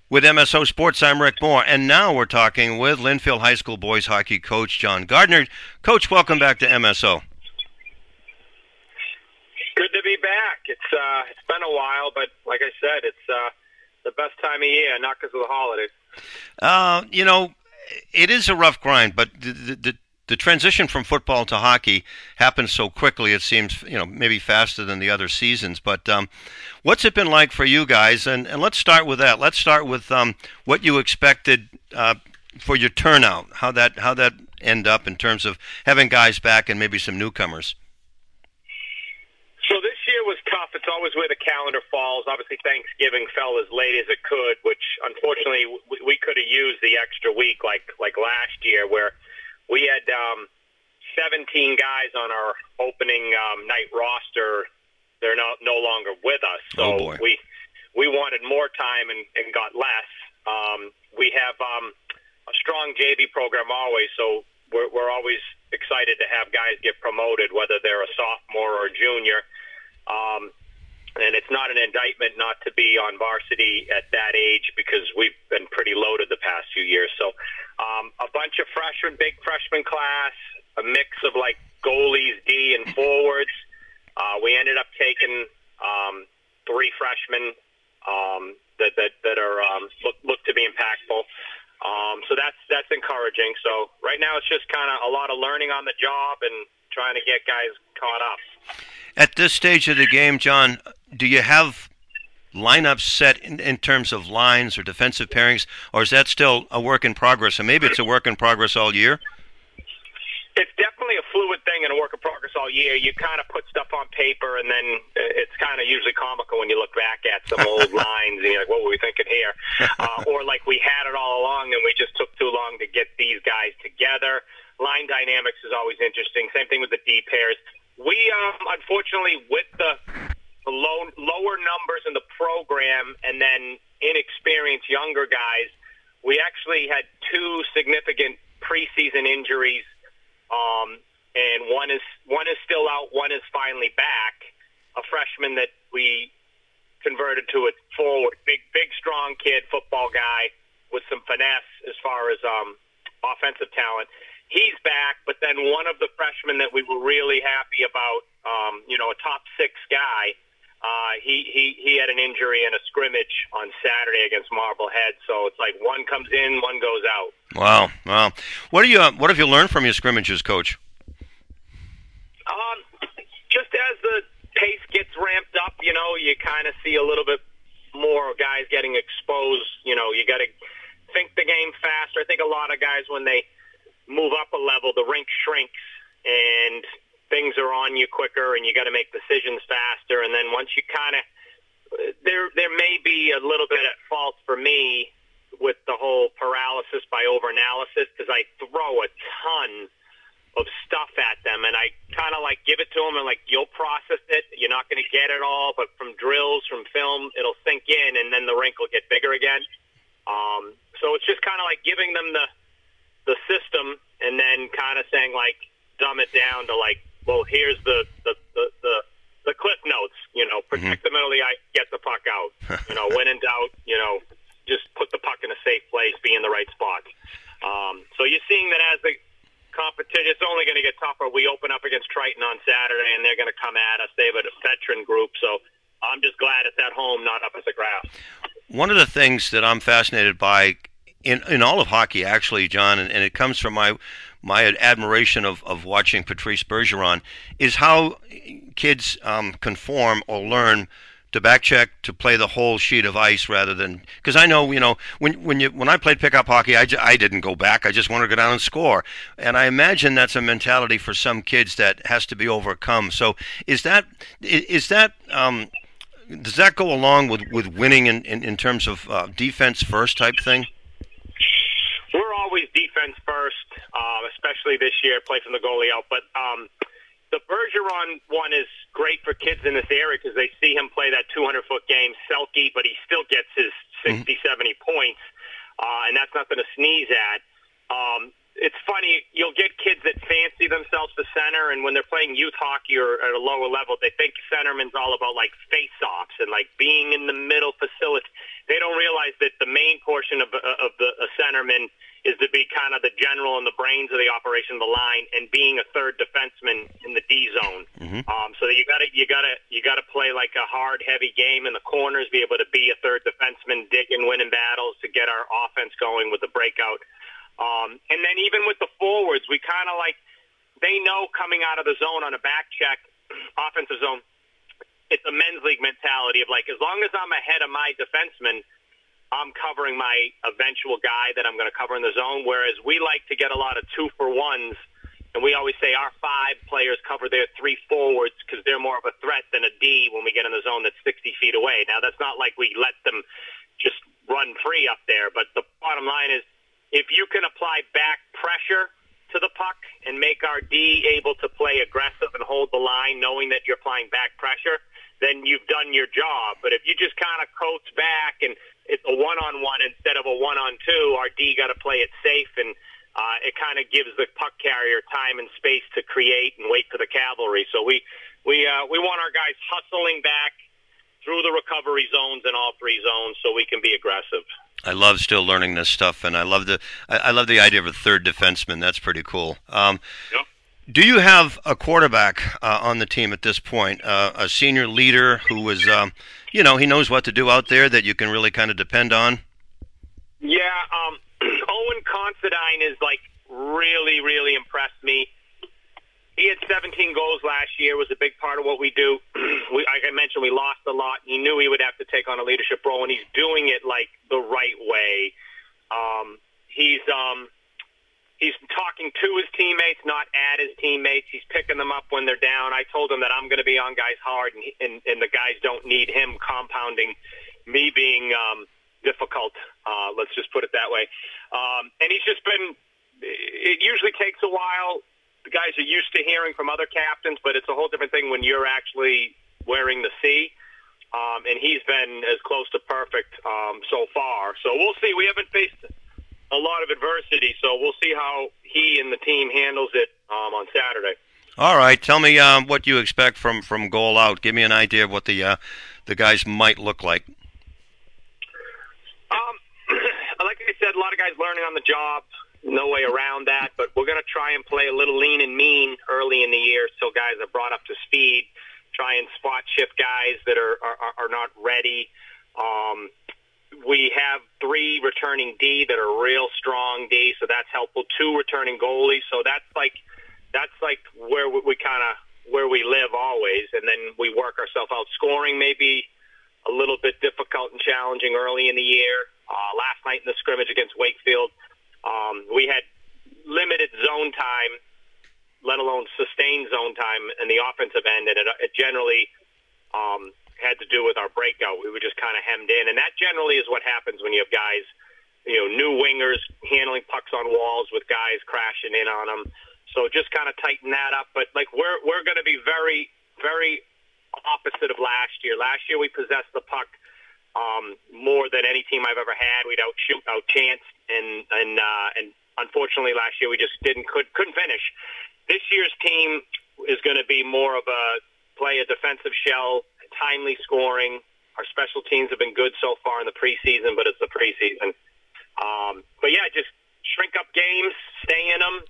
With MSO Sports, I'm Rick Moore, and now we're talking with Linfield High School boys hockey coach John Gardner. Coach, welcome back to MSO. Good to be back. It's been a while, but like I said, it's the best time of year, not because of the holidays. It is a rough grind, but the transition from football to hockey happens so quickly. It seems, maybe faster than the other seasons. But what's it been like for you guys? And let's start with that. Let's start with what you expected for your turnout. How that end up in terms of having guys back and maybe some newcomers. So this year was tough. It's always where the calendar falls. Obviously, Thanksgiving fell as late as it could, which unfortunately we could have used the extra week like last year where we had 17 guys on our opening night roster. They're no longer with us. So we wanted more time and got less. We have a strong JV program always, so we're always excited to have guys get promoted, whether they're a sophomore or a junior. And it's not an indictment not to be on varsity at that age because we've been pretty loaded the past few years. So a bunch of freshmen, big freshman class, a mix of like goalies, D, and forwards. We ended up taking 3 freshmen that are look to be impactful. So that's encouraging. So right now it's just kind of a lot of learning on the job and trying to get guys caught up. At this stage of the game, John, do you have lineups set in terms of lines or defensive pairings, or is that still a work in progress? And maybe it's a work in progress all year? It's definitely a fluid thing and a work in progress all year. You kind of put stuff on paper, and then it's kind of usually comical when you look back at some old lines, and you're like, what were we thinking here? Or like we had it all along, and we just took too long to get these guys together. Line dynamics is always interesting. Same thing with the D pairs. We, unfortunately, with the lower numbers in the program and then inexperienced younger guys, we actually had 2 significant preseason injuries, and one is still out, one is finally back. A freshman that we converted to a forward, big, strong kid, football guy with some finesse as far as offensive talent. He's back, but then one of the freshmen that we were really happy about, a top 6 guy, he had an injury in a scrimmage on Saturday against Marblehead. So it's like one comes in, one goes out. Wow. What have you learned from your scrimmages, Coach? Just as the pace gets ramped up, you kind of see a little bit more guys getting exposed. You got to think the game faster. I think a lot of guys, when they move up a level, the rink shrinks and things are on you quicker and you got to make decisions faster. And then once you kind of, there may be a little bit at fault for me with the whole paralysis by overanalysis because I throw a ton of stuff at them and I kind of like give it to them and like, you'll process it. You're not going to get it all, but from drills, from film, it'll sink in and then the rink will get bigger again. So it's just kind of like giving them the system and then kind of saying like dumb it down to like, well, here's the cliff notes, protect the middle of the ice, get the puck out, when in doubt, just put the puck in a safe place, be in the right spot. So you're seeing that as the competition, it's only going to get tougher. We open up against Triton on Saturday and they're going to come at us. They have a veteran group. So I'm just glad it's at home, not up at the grass. One of the things that I'm fascinated by in all of hockey, actually, John, and it comes from my admiration of watching Patrice Bergeron, is how kids conform or learn to back check, to play the whole sheet of ice rather than, because I know, when I played pickup hockey, I didn't go back. I just wanted to go down and score. And I imagine that's a mentality for some kids that has to be overcome. So does that go along with winning in terms of defense first type thing? We're always defense first, especially this year, play from the goalie out. But the Bergeron one is great for kids in this area because they see him play that 200-foot game, Selke, but he still gets his 60, 70 points, and that's nothing to sneeze at. it's funny. You'll get kids that fancy themselves the center, and when they're playing youth hockey or at a lower level, they think centerman's all about like face-offs and like being in the middle facility. They don't realize that the main portion of a centerman is to be kind of the general and the brains of the operation of the line, and being a third defenseman in the D zone. Mm-hmm. So that you gotta play like a hard, heavy game in the corners, be able to be a third defenseman, digging, winning battles to get our offense going with the breakout. And then even with the forwards, we kind of like, they know coming out of the zone on a back check, offensive zone, it's a men's league mentality of like, as long as I'm ahead of my defenseman, I'm covering my eventual guy that I'm going to cover in the zone, whereas we like to get a lot of 2-for-1s, and we always say our 5 players cover their 3 forwards because they're more of a threat than a D when we get in the zone that's 60 feet away. Now, that's not like we let them just run free up there, but the bottom line is, if you can apply back pressure to the puck and make our D able to play aggressive and hold the line knowing that you're applying back pressure, then you've done your job. But if you just kind of coats back and it's a one-on-one instead of a one-on-two, our D got to play it safe, and it kind of gives the puck carrier time and space to create and wait for the cavalry. So we want our guys hustling back through the recovery zones in all 3 zones so we can be aggressive. I love still learning this stuff, and I love the idea of a third defenseman. That's pretty cool. Yep. Do you have a quarterback on the team at this point, a senior leader who was, he knows what to do out there that you can really kind of depend on? Yeah, Owen Considine is like really, really impressed me. He had 17 goals last year, was a big part of what we do. Like I mentioned, we lost a lot. He knew he would have to take on a leadership role, and he's doing it like the right way. He's talking to his teammates, not at his teammates. He's picking them up when they're down. I told him that I'm going to be on guys hard, and the guys don't need him compounding me being difficult. Let's just put it that way. And he's just been – it usually takes a while. The guys are used to hearing from other captains, but it's a whole different thing when you're actually wearing the C. And he's been as close to perfect so far. So we'll see. We haven't faced a lot of adversity, so we'll see how he and the team handles it on Saturday. All right. Tell me what you expect from goal out. Give me an idea of what the guys might look like. Like I said, a lot of guys learning on the job. No way around that, but we're going to try and play a little lean and mean early in the year so guys are brought up to speed, try and spot shift guys that are not ready. We have 3 returning D that are real strong D, so that's helpful. 2 returning goalies, so that's like where we kind of where we live always, and then we work ourselves out. Scoring may be a little bit difficult and challenging early in the year. Last night in the scrimmage against Wakefield, we had limited zone time, let alone sustained zone time in the offensive end, and it generally had to do with our breakout. We were just kind of hemmed in, and that generally is what happens when you have guys, new wingers handling pucks on walls with guys crashing in on them. So just kind of tighten that up. But like we're going to be very, very opposite of last year. Last year we possessed the puck more than any team I've ever had. We'd outshoot, outchance, and unfortunately last year we just couldn't finish. This year's team is going to be more of a play a defensive shell, timely scoring. Our special teams have been good so far in the preseason, but it's the preseason. But yeah, just shrink up games, stay in them,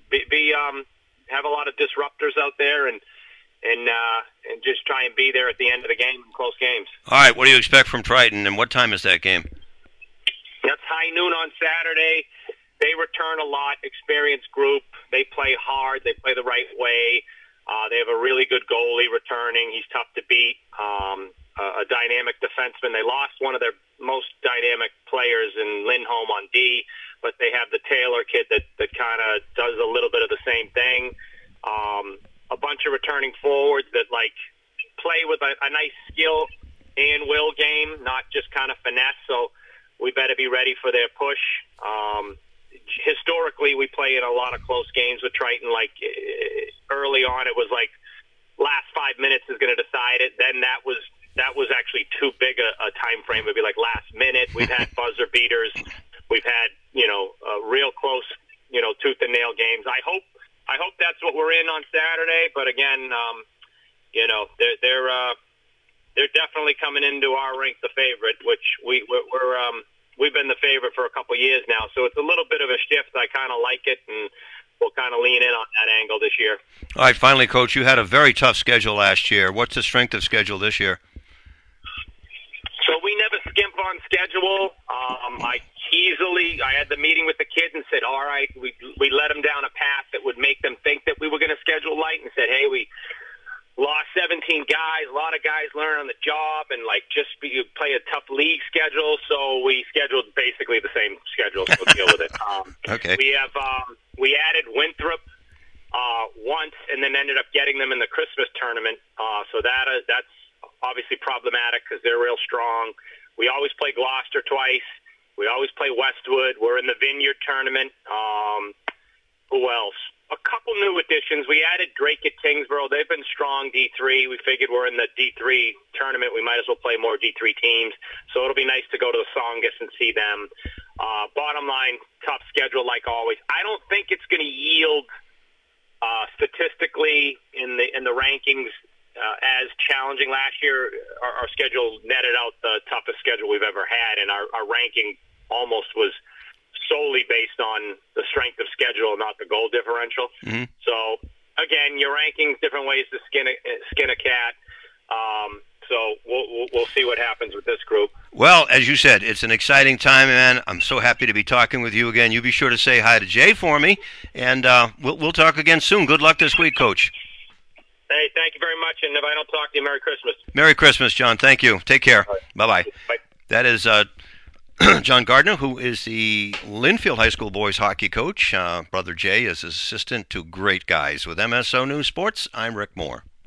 have a lot of disruptors out there, and just try and be there at the end of the game in close games. All right, what do you expect from Triton, and what time is that game? That's high noon on Saturday. They return a lot, experienced group. They play hard. They play the right way. They have a really good goalie returning. He's tough to beat. A dynamic defenseman. They lost one of their most dynamic players in Lindholm on D, but they have the Taylor kid that kind of does a little bit of the same thing. A bunch of returning forwards that play with a nice skill and will game, not just kind of finesse. So we better be ready for their push. Historically, we play in a lot of close games with Triton. Early on, it was last 5 minutes is going to decide it. Then that was actually too big a time frame. It would be last minute. We've had buzzer beaters. We've had, a real close, 2-3 again, they're definitely coming into our rink the favorite, which we've been the favorite for a couple years now. So it's a little bit of a shift. I kind of like it, and we'll kind of lean in on that angle this year. All right, finally, Coach, you had a very tough schedule last year. What's the strength of schedule this year? So we never skimp on schedule. I had the meeting with the kids and said, all right, we let them down a path that would make them think that we were going to schedule light, and said, hey, we lost 17 guys. A lot of guys learn on the job and you play a tough league schedule. So we scheduled basically the same schedule. So we'll deal with it. Okay. We added Winthrop once, and then ended up getting them in the Christmas tournament. So that's obviously problematic because they're real strong. We always play Gloucester twice. We always play Westwood. We're in the Vineyard tournament. Who else? A couple new additions. We added Drake at Kingsborough. They've been strong D3. We figured we're in the D3 tournament. We might as well play more D3 teams. So it'll be nice to go to the Songus and see them. Bottom line, tough schedule like always. I don't think it's going to yield statistically in the rankings as challenging. Last year, our schedule netted out the toughest schedule we've ever had, and our ranking almost was solely based on the strength of schedule, not the goal differential. Mm-hmm. So, again, your rankings, different ways to skin a cat. So we'll see what happens with this group. Well, as you said, it's an exciting time, man. I'm so happy to be talking with you again. You be sure to say hi to Jay for me, and we'll talk again soon. Good luck this week, Coach. Hey, thank you very much, and if I don't talk to you, Merry Christmas. Merry Christmas, John. Thank you. Take care. Right. Bye-bye. Bye. That is John Gardner, who is the Linfield High School boys hockey coach. Brother Jay is his assistant. Two great guys. With MSO News Sports, I'm Rick Moore.